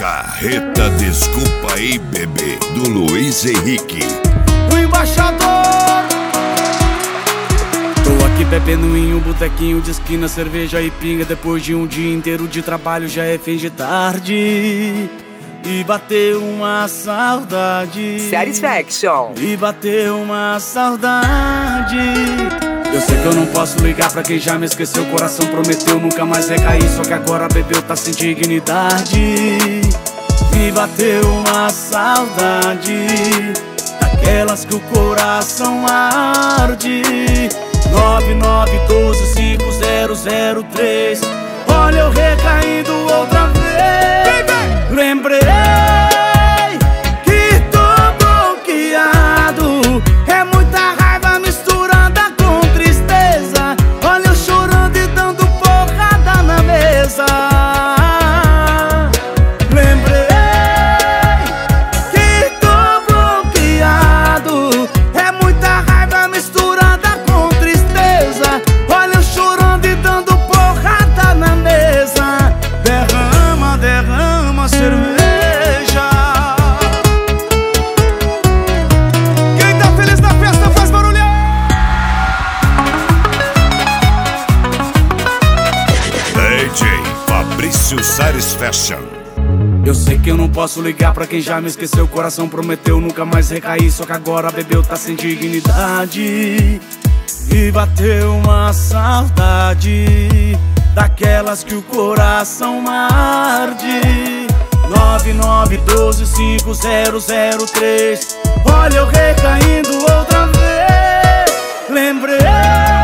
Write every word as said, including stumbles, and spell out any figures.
Carreta Desculpa Aí Bebê, do Luiz Henrique. O embaixador. Tô aqui bebendo em um botequinho de esquina, cerveja e pinga. Depois de um dia inteiro de trabalho já é fim de tarde e bateu uma saudade. Satisfaction. E bateu uma saudade. Eu sei que eu não posso ligar pra quem já me esqueceu. O coração prometeu nunca mais recair, só que agora bebeu, tá sem dignidade. E bateu uma saudade, daquelas que o coração arde. Nove nove um dois cinco zero zero três. Olha eu recaindo outra vez. Lembrei que tô bloqueado. É muita raiva misturada com tristeza. Olha eu chorando e dando porrada na mesa. Lembrei que tô bloqueado. É muita raiva misturada com tristeza. Olha eu chorando e dando porrada na mesa. Derrama, derrama cerveja. Quem tá feliz na festa faz barulho. D J Fabrício Satisfaction. Eu sei que eu não posso ligar pra quem já me esqueceu. O coração prometeu nunca mais recair, só que agora bebeu, tá sem dignidade. E bateu uma saudade, daquelas que o coração arde. Nove nove um dois cinco zero zero três. Olha eu recaindo outra vez. Lembrei